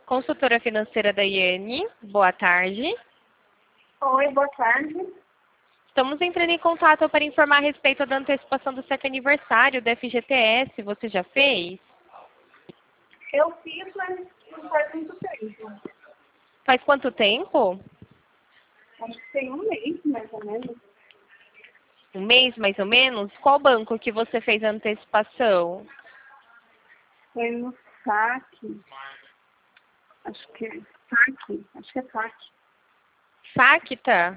Consultora financeira Daiane, boa tarde. Oi, boa tarde. Estamos entrando em contato para informar a respeito da antecipação do certo aniversário da FGTS. Você já fez? Eu fiz, mas não faz muito tempo. Faz quanto tempo? Acho que tem um mês, mais ou menos. Um mês, mais ou menos? Qual banco que você fez a antecipação? Foi no saque. Acho que é saque. Acho que é saque. Facta?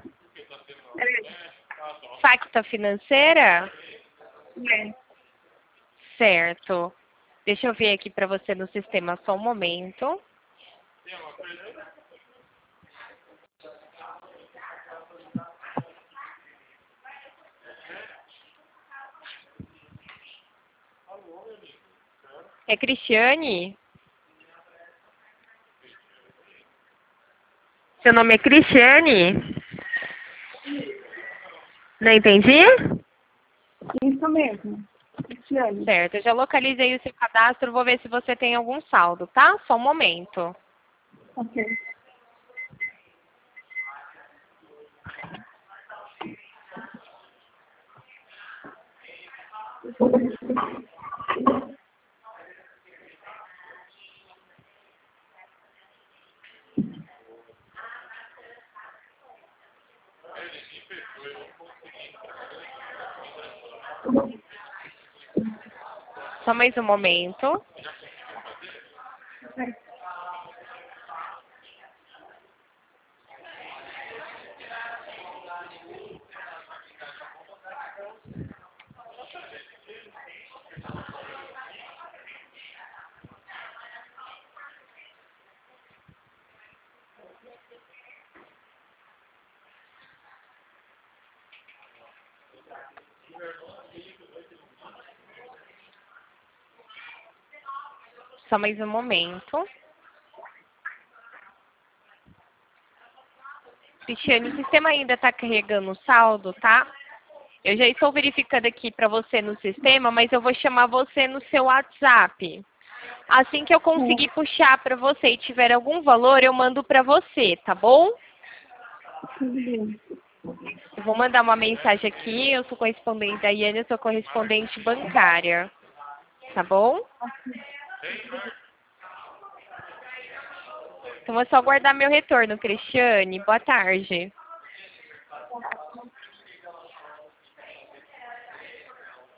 Facta financeira? É. Certo. Deixa eu ver aqui para você no sistema só um momento. É Cristiane? Seu nome é Cristiane? Não entendi? Isso mesmo. Cristiane. Certo, eu já localizei o seu cadastro, vou ver se você tem algum saldo, tá? Só um momento. Ok. Só mais um momento. Só mais um momento. Cristiane, o sistema ainda está carregando o saldo, tá? Eu já estou verificando aqui para você no sistema, mas eu vou chamar você no seu WhatsApp. Assim que eu conseguir puxar para você e tiver algum valor, eu mando para você, tá bom? Tudo bem. Eu vou mandar uma mensagem aqui, eu sou correspondente da Iane, eu sou correspondente bancária. Tá bom? Então é só aguardar meu retorno, Cristiane. Boa tarde.